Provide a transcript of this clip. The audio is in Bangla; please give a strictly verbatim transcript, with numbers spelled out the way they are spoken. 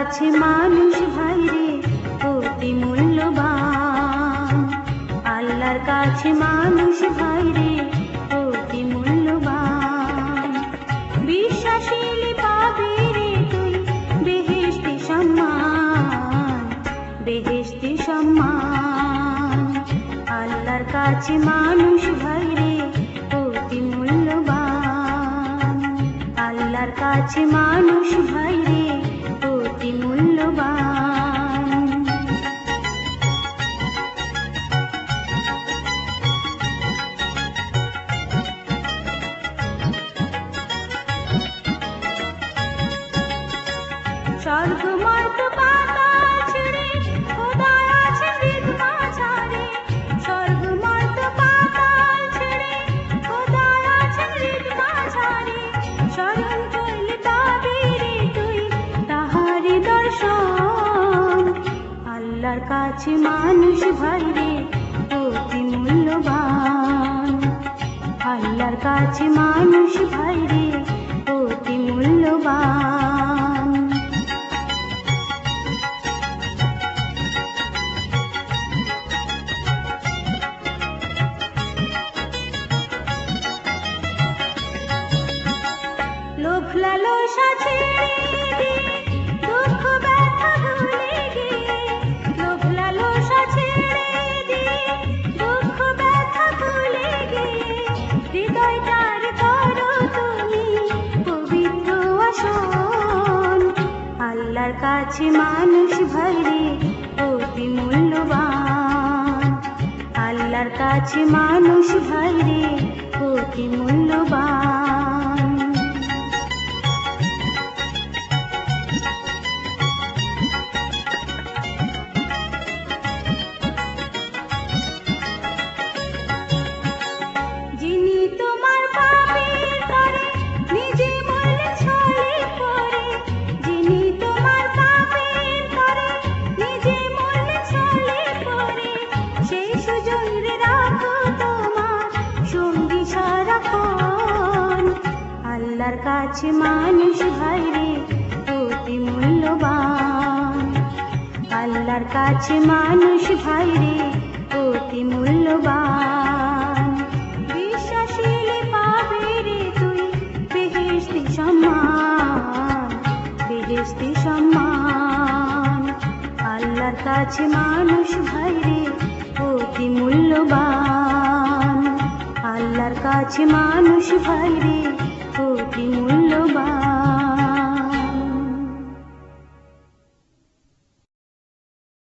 কাছে মানুষ ভাইরে অতি মূল্যবান, আল্লাহর কাছে মানুষ ভাইরে অতি মূল্যবান। বিশ্বাসীলে পাবি রে তুই বেহেশতি সম্মান, বেহেশতি সম্মান। আল্লাহর কাছে মানুষ ভাইরে অতি মূল্যবান, আল্লাহর কাছে মানুষ ভাইরে অতি মূল্যবান। স্বর্গ মর্ত পাতাল ছেড়ে খোদা আছে হৃদ মাঝারে, স্বর্গ মর্ত পাতাল ছেড়ে খোদা আছে হৃদ মাঝারে। স্মরণ করলে পাবি রে তুই তাহারি দর্শন, আল্লাহর কাছে মানুষ ভাইরে অতি মূল্যবান, আল্লাহর কাছে মানুষ ভাইরে অতি মূল্যবান। লোভ লালসা ছেড়ে দিয়ে দুঃখ ব্যথা ভুলে গিয়ে, লোভ লালসা ছেড়ে দিয়ে দুঃখ ব্যথা ভুলে গিয়ে হৃদয়টার করো তুমি পবিত্র আসন, আল্লাহর কাছে মানুষ ভাইরে অতি মূল্যবান, আল্লাহর কাছে মানুষ ভাইরে অতি মূল্যবান। যিনি তোমার পাপের তরে নিজে মরলে ছলে পড়ে, যিনি তোমার পাপের তরে নিজে মরলে ছলে পড়ে, সেই সুজনে রাখো তোমার সঙ্গী সারাক্ষণ, আল্লাহর কাছে মানুষ ভাইরে অতি মূল্যবান, আল্লাহর কাছে মানুষ ভাইরে অতি মূল্যবান। বিশ্বাসীলে পাবি রে তুই বেহেশতি সম্মান, বেহেশতি সম্মান। আল্লাহর কাছে মানুষ ভাইরে অতি মূল্যবান, আল্লাহর কাছে মানুষ ভাইরে অতি মূল্যবান।